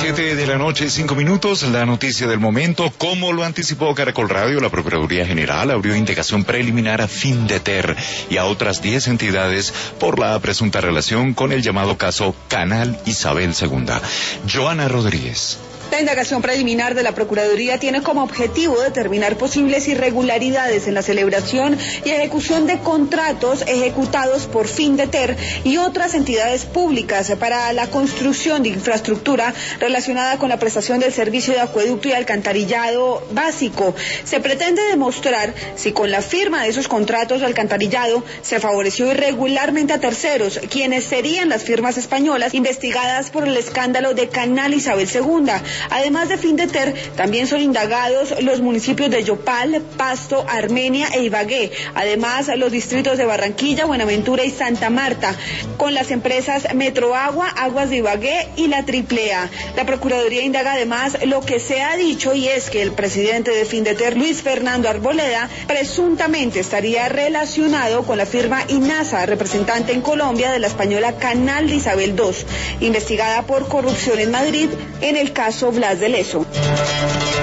7 de la noche, 5 minutos, la noticia del momento. Como lo anticipó Caracol Radio, la Procuraduría General abrió indagación preliminar a Findeter y a otras 10 entidades por la presunta relación con el llamado caso Canal Isabel II. Joana Rodríguez. La indagación preliminar de la Procuraduría tiene como objetivo determinar posibles irregularidades en la celebración y ejecución de contratos ejecutados por Findeter y otras entidades públicas para la construcción de infraestructura relacionada con la prestación del servicio de acueducto y alcantarillado básico. Se pretende demostrar si con la firma de esos contratos de alcantarillado se favoreció irregularmente a terceros, quienes serían las firmas españolas investigadas por el escándalo de Canal Isabel II. Además de Findeter, también son indagados los municipios de Yopal, Pasto, Armenia e Ibagué, además los distritos de Barranquilla, Buenaventura y Santa Marta, con las empresas Metroagua, Aguas de Ibagué y la AAA. La Procuraduría indaga además lo que se ha dicho, y es que el presidente de Findeter, Luis Fernando Arboleda, presuntamente estaría relacionado con la firma INASA, representante en Colombia de la española Canal de Isabel II, investigada por corrupción en Madrid en el caso Blas de Lezo.